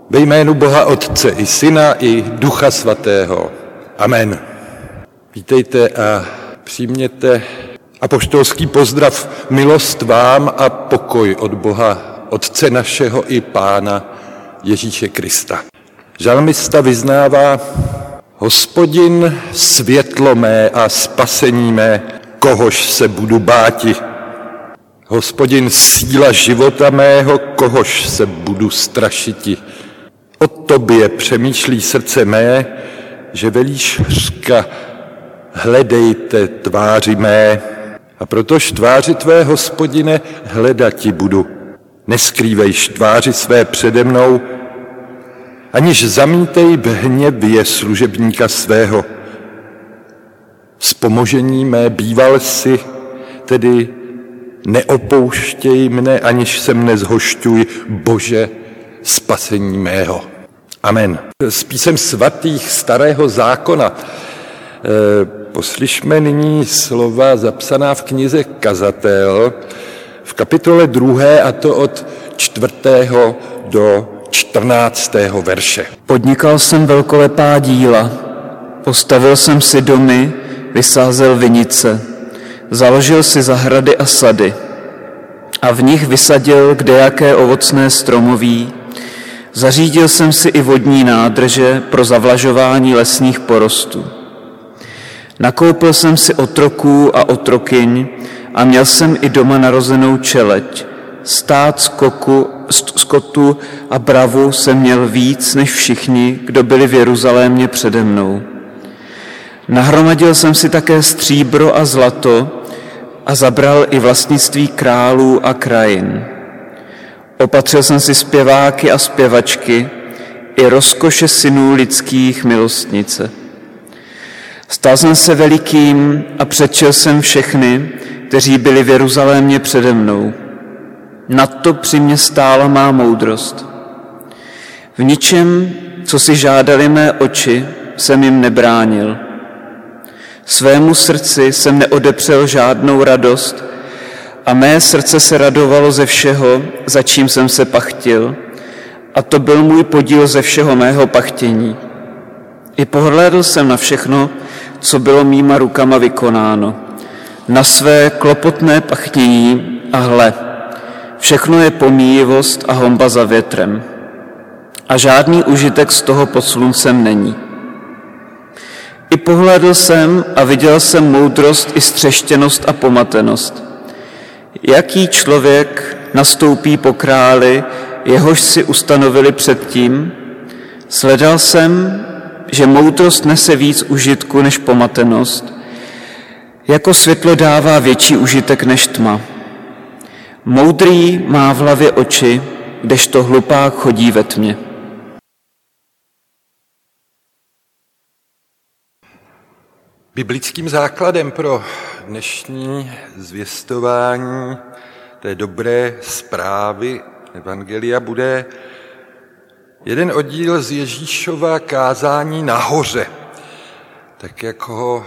Ve jménu Boha Otce i Syna i Ducha Svatého. Amen. Vítejte a přijměte apoštolský pozdrav, milost vám a pokoj od Boha Otce našeho i Pána Ježíše Krista. Žalmista vyznává: Hospodin, světlo mé a spasení mé, kohož se budu báti. Hospodin, síla života mého, kohož se budu strašiti. O tobě přemýšlí srdce mé, že velíš řka, hledejte tváři mé. A protož tváři tvé, Hospodine, hledati budu. Neskrývejš tváři své přede mnou, aniž zamítej v hněvě služebníka svého. Vzpomožení mé býval si, tedy neopouštěj mne, aniž se mne zhošťuj, Bože, spasení mého. Amen. Z písem svatých Starého zákona poslyšme nyní slova zapsaná v knize Kazatel v kapitole 2, a to od 4. do 14. verše. Podnikal jsem velkolepá díla, postavil jsem si domy, vysázel vinice, založil si zahrady a sady a v nich vysadil kdejaké ovocné stromoví. Zařídil jsem si i vodní nádrže pro zavlažování lesních porostů. Nakoupil jsem si otroků a otrokyň a měl jsem i doma narozenou čeleď. Stát skotu a bravu jsem měl víc než všichni, kdo byli v Jeruzalémě přede mnou. Nahromadil jsem si také stříbro a zlato a zabral i vlastnictví králů a krajin. Opatřil jsem si zpěváky a zpěvačky i rozkoše synů lidských milostnice. Stal jsem se velikým a předčil jsem všechny, kteří byli v Jeruzalémě přede mnou. Nadto při mně stála má moudrost. V ničem, co si žádali mé oči, jsem jim nebránil. Svému srdci jsem neodepřel žádnou radost a mé srdce se radovalo ze všeho, za čím jsem se pachtil, a to byl můj podíl ze všeho mého pachtění. I pohlédl jsem na všechno, co bylo mýma rukama vykonáno, na své klopotné pachtění, a hle, všechno je pomíjivost a honba za větrem. A žádný užitek z toho pod sluncem není. I pohlédl jsem a viděl jsem moudrost i střeštěnost a pomatenost. Jaký člověk nastoupí po králi, jehož si ustanovili předtím? Sledal jsem, že moudrost nese víc užitku než pomatenost. Jako světlo dává větší užitek než tma. Moudrý má v hlavě oči, kdežto hlupák chodí ve tmě. Biblickým základem pro dnešní zvěstování té dobré zprávy evangelia bude jeden oddíl z Ježíšova kázání nahoře, tak jak ho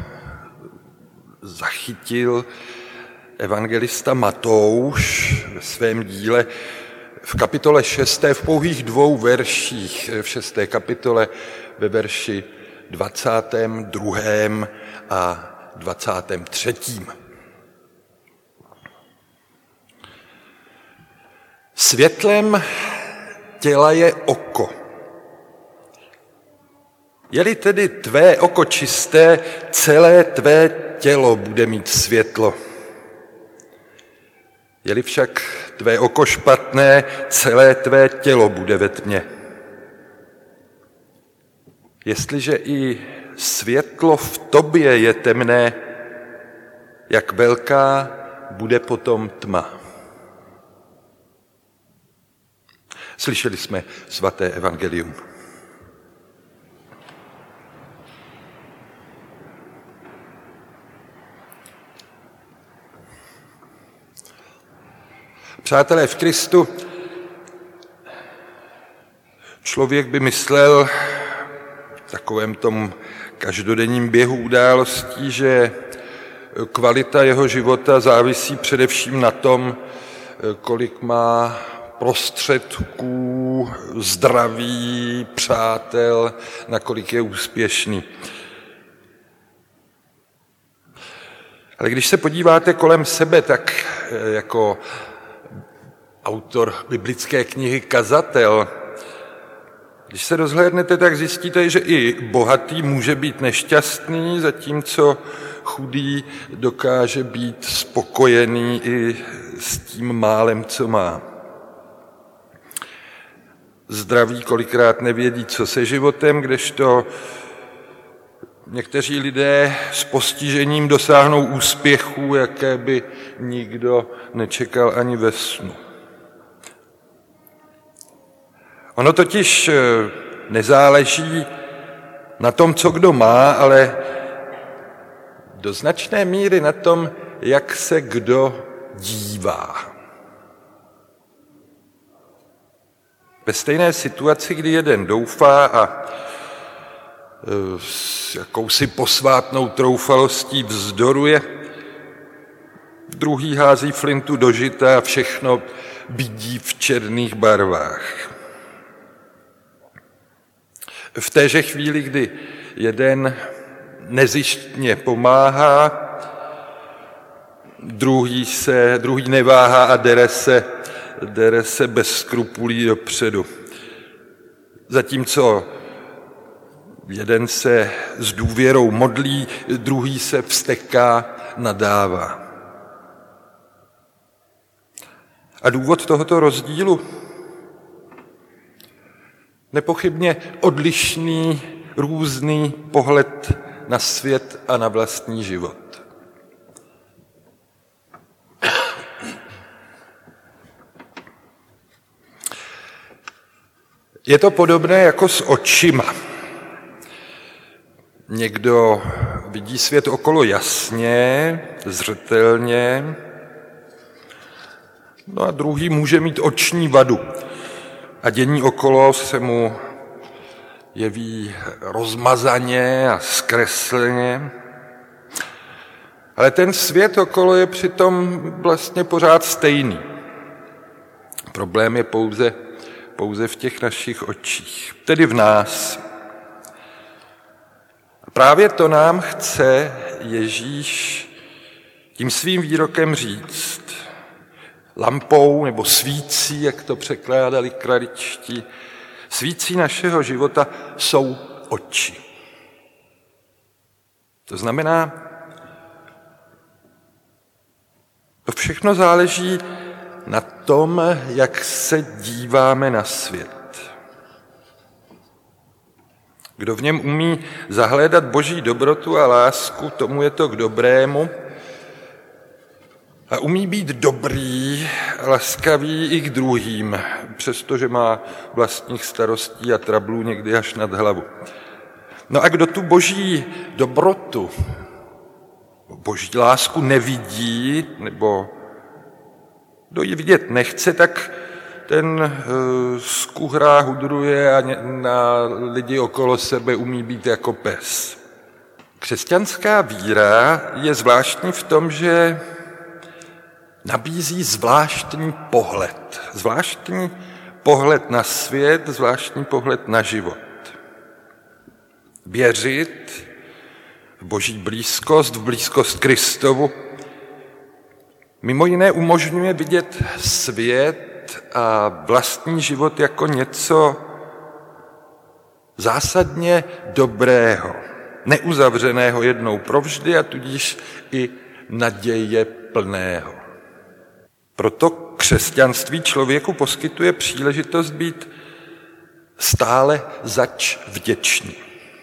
zachytil evangelista Matouš ve svém díle v kapitole 6. v pouhých 2 verších, v 6. kapitole ve verši 22. a 23. Světlem těla je oko. Je-li tedy tvé oko čisté, celé tvé tělo bude mít světlo. Je-li však tvé oko špatné, celé tvé tělo bude ve tmě. Jestliže i světlo v tobě je temné, jak velká bude potom tma. Slyšeli jsme svaté evangelium. Přátelé v Kristu, člověk by myslel v takovém tom každodenním běhu událostí, že kvalita jeho života závisí především na tom, kolik má prostředků, zdraví, přátel, nakolik je úspěšný. Ale když se podíváte kolem sebe, tak jako autor biblické knihy Kazatel, když se rozhlédnete, tak zjistíte, že i bohatý může být nešťastný, zatímco chudý dokáže být spokojený i s tím málem, co má. Zdraví kolikrát nevědí, co se životem, kdežto někteří lidé s postižením dosáhnou úspěchů, jaké by nikdo nečekal ani ve snu. Ono totiž nezáleží na tom, co kdo má, ale do značné míry na tom, jak se kdo dívá. Ve stejné situaci, kdy jeden doufá a s jakousi posvátnou troufalostí vzdoruje, druhý hází flintu do žita a všechno vidí v černých barvách. V téže chvíli, kdy jeden nezištně pomáhá, druhý neváhá a dere se bez skrupulí dopředu. Zatímco jeden se s důvěrou modlí, druhý se vzteká, nadává. A důvod tohoto rozdílu? Nepochybně odlišný, různý pohled na svět a na vlastní život. Je to podobné jako s očima. Někdo vidí svět okolo jasně, zřetelně, no a druhý může mít oční vadu a dění okolo se mu jeví rozmazaně a zkresleně. Ale ten svět okolo je přitom vlastně pořád stejný. Problém je pouze v těch našich očích, tedy v nás. A právě to nám chce Ježíš tím svým výrokem říct. Lampou nebo svící, jak to překládali klaričtí, svící našeho života jsou oči. To znamená, to všechno záleží na tom, jak se díváme na svět. Kdo v něm umí zahlédat boží dobrotu a lásku, tomu je to k dobrému a umí být dobrý, laskavý i k druhým, přestože má vlastních starostí a trablů někdy až nad hlavu. No a kdo tu boží dobrotu, boží lásku nevidí, nebo kdo ji vidět nechce, tak ten skuhrá, hudruje a na lidi okolo sebe umí být jako pes. Křesťanská víra je zvláštní v tom, že nabízí zvláštní pohled na svět, zvláštní pohled na život. Věřit v boží blízkost, v blízkost Kristovu, mimo jiné umožňuje vidět svět a vlastní život jako něco zásadně dobrého, neuzavřeného jednou provždy a tudíž i naděje plného. Proto křesťanství člověku poskytuje příležitost být stále zač vděčný.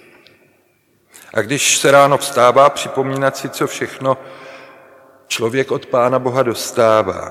A když se ráno vstává, připomínat si, co všechno člověk od Pána Boha dostává.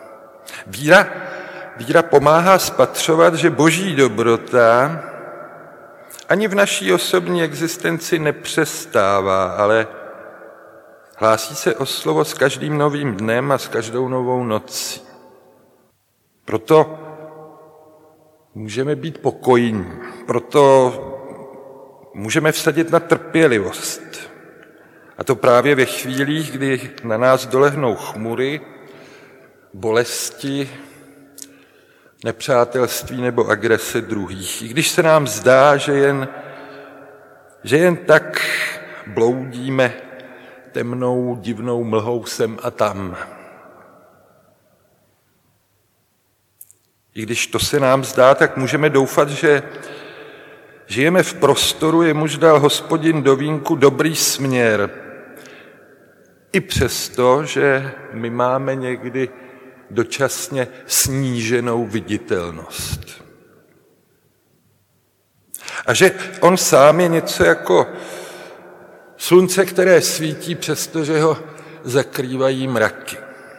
Víra pomáhá spatřovat, že boží dobrota ani v naší osobní existenci nepřestává, ale hlásí se o slovo s každým novým dnem a s každou novou nocí. Proto můžeme být pokojní, proto můžeme vsadit na trpělivost. A to právě ve chvílích, kdy na nás dolehnou chmury, bolesti, nepřátelství nebo agrese druhých. I když se nám zdá, že jen tak bloudíme temnou, divnou mlhou sem a tam. I když to se nám zdá, tak můžeme doufat, že žijeme v prostoru, jemuž dal Hospodin do vínku dobrý směr. I přesto, že my máme někdy dočasně sníženou viditelnost. A že on sám je něco jako slunce, které svítí, přestože ho zakrývají mraky.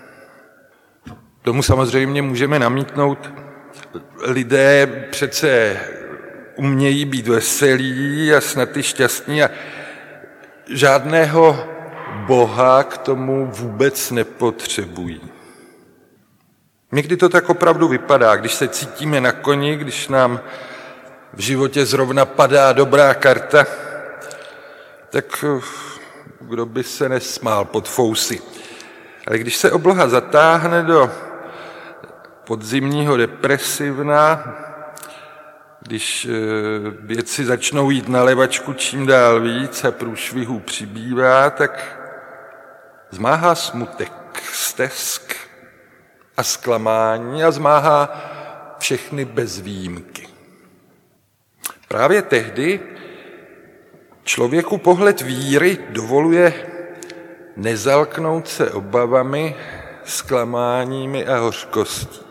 Tomu samozřejmě můžeme namítnout, lidé přece umějí být veselí a snad i šťastní a žádného Boha k tomu vůbec nepotřebují. Někdy to tak opravdu vypadá, když se cítíme na koni, když nám v životě zrovna padá dobrá karta, tak kdo by se nesmál pod fousy. Ale když se obloha zatáhne do podzimního depresivna, když věci začnou jít na levačku čím dál víc a průšvihů přibývá, tak zmáhá smutek, stesk a zklamání a zmáhá všechny bez výjimky. Právě tehdy člověku pohled víry dovoluje nezalknout se obavami, zklamáními a hořkostí.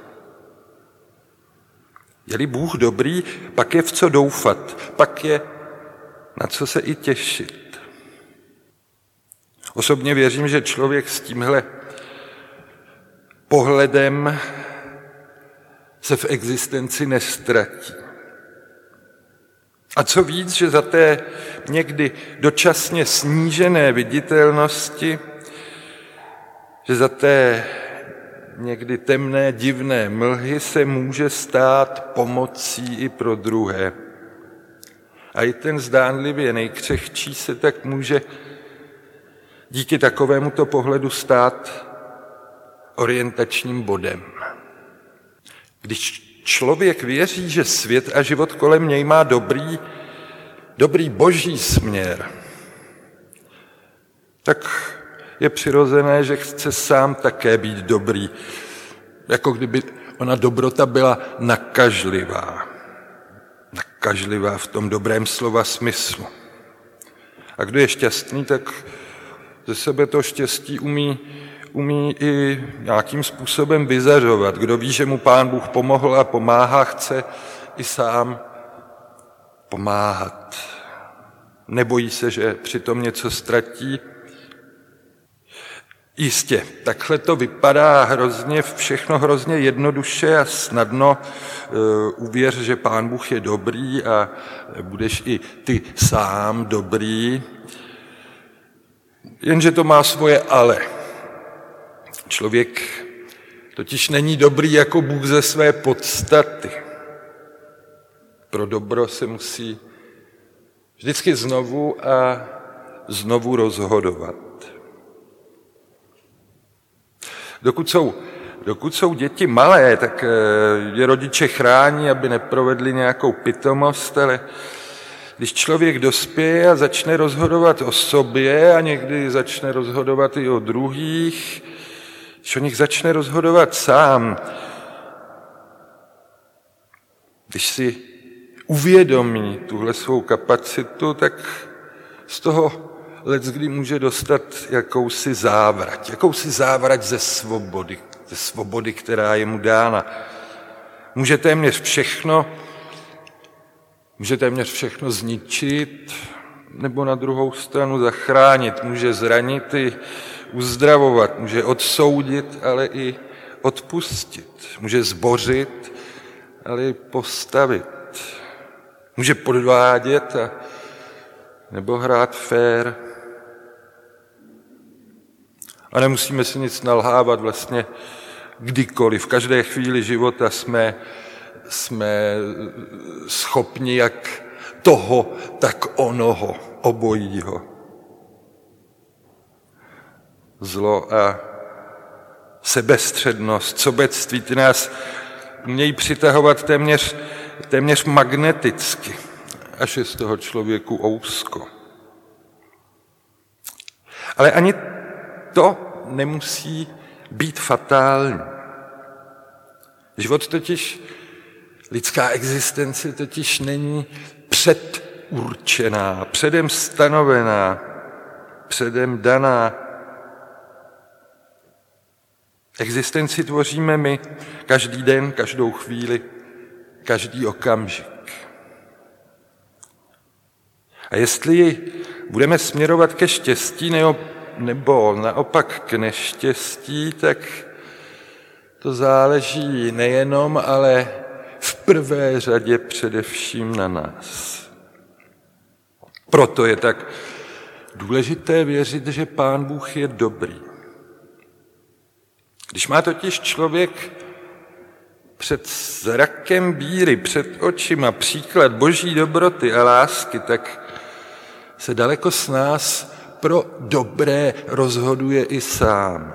Je-li Bůh dobrý, pak je v co doufat, pak je na co se i těšit. Osobně věřím, že člověk s tímhle pohledem se v existenci nestratí. A co víc, že za té někdy dočasně snížené viditelnosti, že za té někdy temné, divné mlhy se může stát pomocí i pro druhé. A i ten zdánlivě nejkřehčí se tak může díky takovémuto pohledu stát orientačním bodem. Když člověk věří, že svět a život kolem něj má dobrý boží směr, tak je přirozené, že chce sám také být dobrý, jako kdyby ona dobrota byla nakažlivá. Nakažlivá v tom dobrém slova smyslu. A kdo je šťastný, tak ze sebe to štěstí umí i nějakým způsobem vyzařovat. Kdo ví, že mu Pán Bůh pomohl a pomáhá, chce i sám pomáhat. Nebojí se, že přitom něco ztratí. Jistě, takhle to vypadá všechno hrozně jednoduše a snadno. Uvěř, že Pán Bůh je dobrý a budeš i ty sám dobrý. Jenže to má svoje ale. Člověk totiž není dobrý jako Bůh ze své podstaty. Pro dobro se musí vždycky znovu a znovu rozhodovat. Dokud jsou děti malé, tak je rodiče chrání, aby neprovedli nějakou pitomost, ale když člověk dospěje a začne rozhodovat o sobě a někdy začne rozhodovat i o druhých, když o nich začne rozhodovat sám, když si uvědomí tuhle svou kapacitu, tak z toho leckdy může dostat jakousi závrať ze svobody, která je mu dána. Může téměř všechno zničit, nebo na druhou stranu zachránit. Může zranit i uzdravovat, může odsoudit, ale i odpustit. Může zbořit, ale i postavit. Může podvádět nebo hrát fér. A nemusíme si nic nalhávat vlastně kdykoliv. V každé chvíli života jsme schopni jak toho, tak onoho, obojího. Zlo a sebestřednost, sobectví, ty nás umějí přitahovat téměř magneticky, až je z toho člověku ousko. Ale ani to nemusí být fatální. Život totiž, lidská existence totiž není předurčená, předem stanovená, předem daná. Existenci tvoříme my každý den, každou chvíli, každý okamžik. A jestli ji budeme směrovat ke štěstí nebo naopak k neštěstí, tak to záleží nejenom, ale v prvé řadě především na nás. Proto je tak důležité věřit, že Pán Bůh je dobrý. Když má totiž člověk před zrakem víry, před očima příklad boží dobroty a lásky, tak se daleko s nás pro dobré rozhoduje i sám.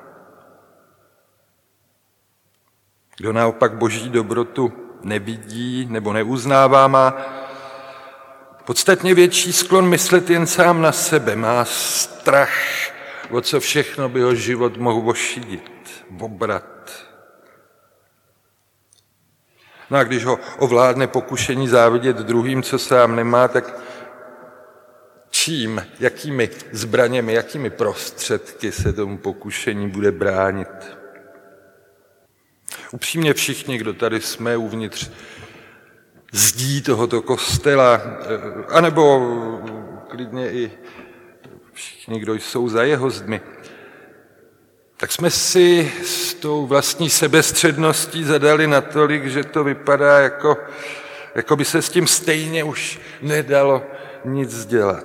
Kdo naopak boží dobrotu nevidí nebo neuznává, má podstatně větší sklon myslet jen sám na sebe, má strach, o co všechno by ho život mohl ošidit, obrat. No a když ho ovládne pokušení závidět druhým, co sám nemá, tak čím, jakými zbraněmi, jakými prostředky se tomu pokušení bude bránit? Upřímně všichni, kdo tady jsme uvnitř zdí tohoto kostela, anebo klidně i všichni, kdo jsou za jeho zdmi, tak jsme si s tou vlastní sebestředností zadali natolik, že to vypadá, jako by se s tím stejně už nedalo nic dělat.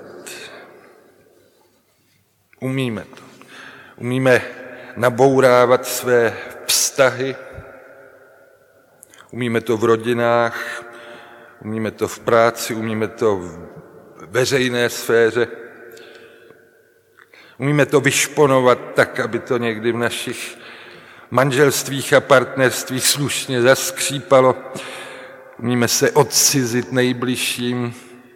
Umíme to. Umíme nabourávat své vztahy, umíme to v rodinách, umíme to v práci, umíme to v veřejné sféře, umíme to vyšponovat tak, aby to někdy v našich manželstvích a partnerstvích slušně zaskřípalo. Umíme se odcizit nejbližším,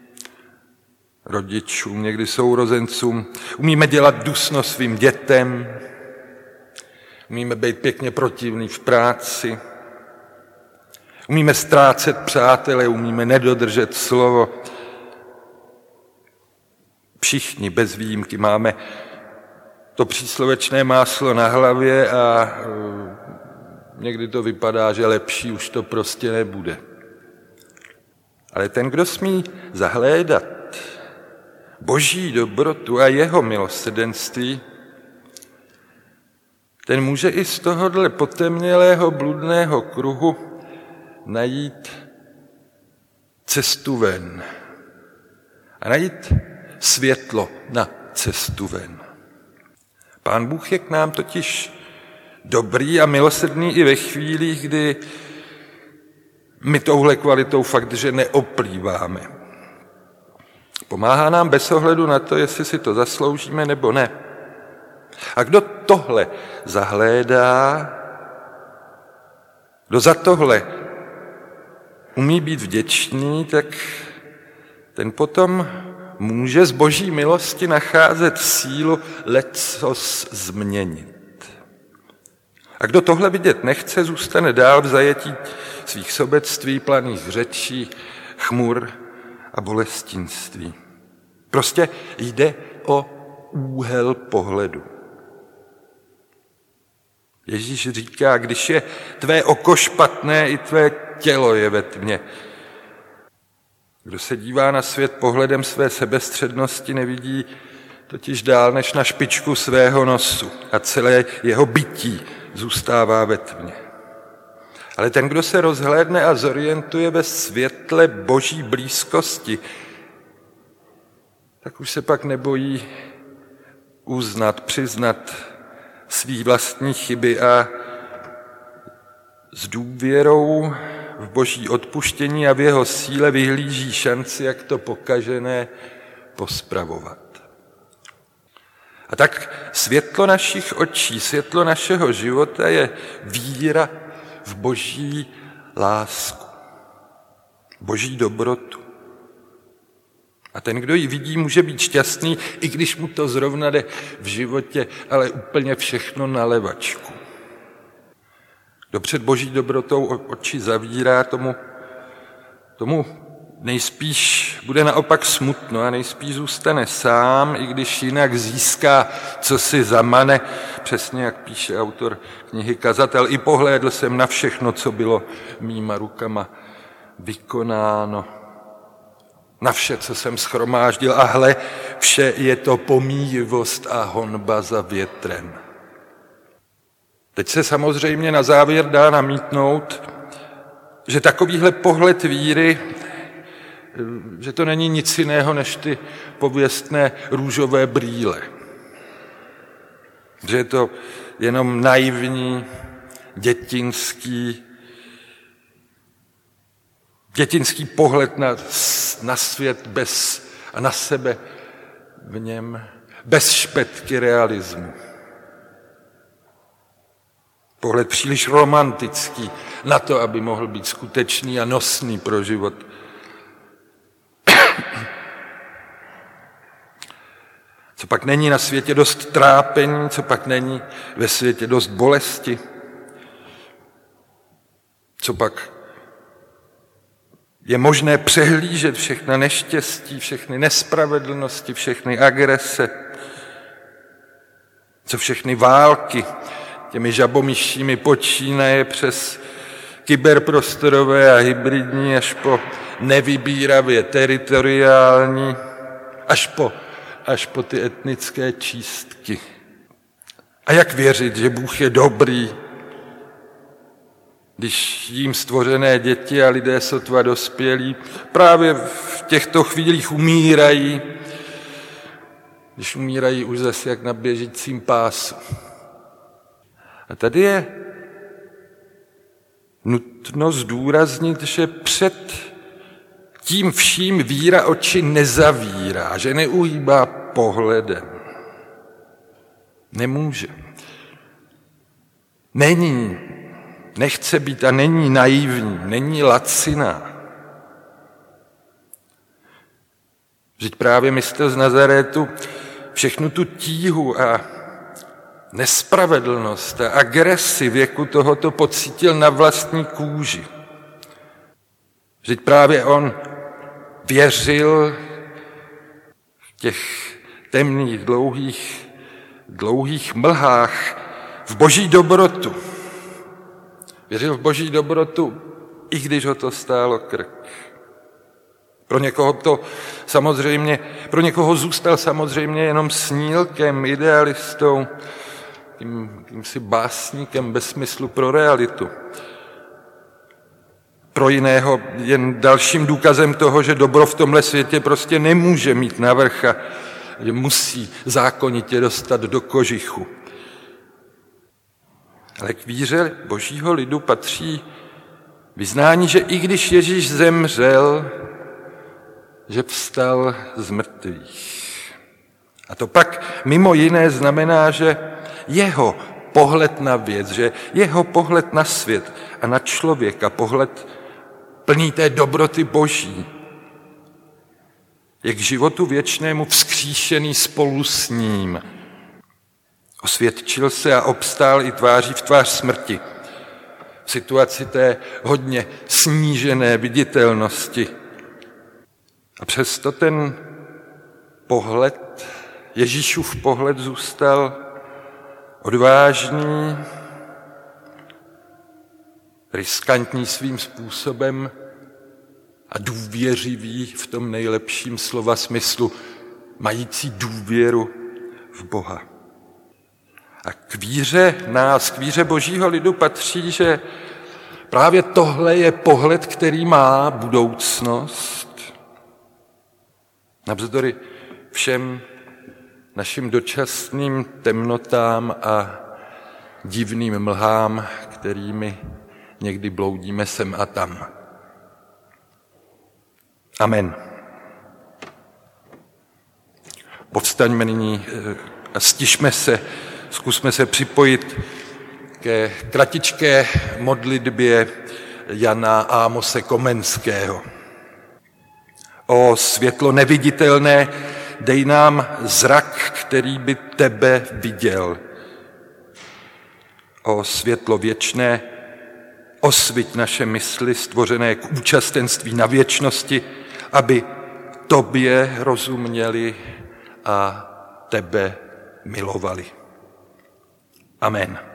rodičům, někdy sourozencům. Umíme dělat dusno svým dětem. Umíme být pěkně protivný v práci. Umíme ztrácet přátele, umíme nedodržet slovo. Všichni bez výjimky máme to příslovečné máslo na hlavě a někdy to vypadá, že lepší už to prostě nebude. Ale ten, kdo smí zahlédat boží dobrotu a jeho milosrdenství, ten může i z tohohle potemnělého bludného kruhu najít cestu ven a najít světlo na cestu ven. Pán Bůh je k nám totiž dobrý a milosrdný i ve chvílích, kdy my touhle kvalitou fakt, že neoplýváme. Pomáhá nám bez ohledu na to, jestli si to zasloužíme nebo ne. A kdo tohle zahlédá, kdo za tohle umí být vděčný, tak ten potom může z boží milosti nacházet sílu lecos změnit. A kdo tohle vidět nechce, zůstane dál v zajetí svých sobectví, planých řečí, chmur a bolestinství. Prostě jde o úhel pohledu. Ježíš říká, když je tvé oko špatné, i tvé tělo je ve tmě. Kdo se dívá na svět pohledem své sebestřednosti, nevidí totiž dál než na špičku svého nosu a celé jeho bytí zůstává ve tmě. Ale ten, kdo se rozhlédne a zorientuje ve světle boží blízkosti, tak už se pak nebojí uznat, přiznat svý vlastní chyby a s důvěrou v boží odpuštění a v jeho síle vyhlíží šanci, jak to pokažené pospravovat. A tak světlo našich očí, světlo našeho života je víra v boží lásku, boží dobrotu. A ten, kdo ji vidí, může být šťastný, i když mu to zrovna jde v životě, ale úplně všechno na levačku. Kdo před boží dobrotou oči zavírá, tomu nejspíš bude naopak smutno a nejspíš zůstane sám, i když jinak získá, co si zamane, přesně jak píše autor knihy Kazatel. I pohlédl jsem na všechno, co bylo mýma rukama vykonáno, na vše, co jsem shromáždil, a hle, vše je to pomíjivost a honba za větrem. Teď se samozřejmě na závěr dá namítnout, že takovýhle pohled víry, že to není nic jiného než ty pověstné růžové brýle. Že je to jenom naivní, dětinský pohled na svět a na sebe v něm, bez špetky realismu. Pohled příliš romantický na to, aby mohl být skutečný a nosný pro život. Co pak není na světě dost trápení, co pak není ve světě dost bolesti, co pak je možné přehlížet všechna neštěstí, všechny nespravedlnosti, všechny agrese, co všechny války, těmi žabomyšími počínaje přes kyberprostorové a hybridní až po nevybíravě teritoriální, až po ty etnické čistky. A jak věřit, že Bůh je dobrý, když jím stvořené děti a lidé sotva dospělí právě v těchto chvílích umírají, když umírají už zase jak na běžícím pásu. A tady je nutno zdůraznit, že před tím vším víra oči nezavírá, že neuhýbá pohledem. Nemůže. Nechce být a není naivní, není laciná. Vždyť právě mistr z Nazaretu všechnu tu tíhu a nespravedlnost a agresi věku tohoto pocítil na vlastní kůži. Vždyť právě on věřil v těch temných, dlouhých mlhách v boží dobrotu. Věřil v boží dobrotu, i když ho to stálo krk. Pro někoho zůstal samozřejmě jenom snílkem, idealistou, jakýmsi básníkem bez smyslu pro realitu. Pro jiného jen dalším důkazem toho, že dobro v tomhle světě prostě nemůže mít navrch a že musí zákonitě dostat do kožichu. Ale k víře božího lidu patří vyznání, že i když Ježíš zemřel, že vstal z mrtvých. A to pak mimo jiné znamená, že jeho pohled na věc, že jeho pohled na svět a na člověka, pohled plný té dobroty boží, je k životu věčnému vzkříšený spolu s ním. Osvědčil se a obstál i tváří v tvář smrti. V situaci té hodně snížené viditelnosti. A přesto ten pohled, Ježíšův pohled zůstal odvážný, riskantní svým způsobem a důvěřivý v tom nejlepším slova smyslu, mající důvěru v Boha. A k víře božího lidu patří, že právě tohle je pohled, který má budoucnost. Navzdory všem našim dočasným temnotám a divným mlhám, kterými někdy bloudíme sem a tam. Amen. Povstaňme nyní a stišme se, zkusme se připojit ke kratičké modlitbě Jana Ámose Komenského. O světlo neviditelné, dej nám zrak, který by tebe viděl. O světlo věčné, osviť naše mysli stvořené k účastenství na věčnosti, aby tobě rozuměli a tebe milovali. Amen.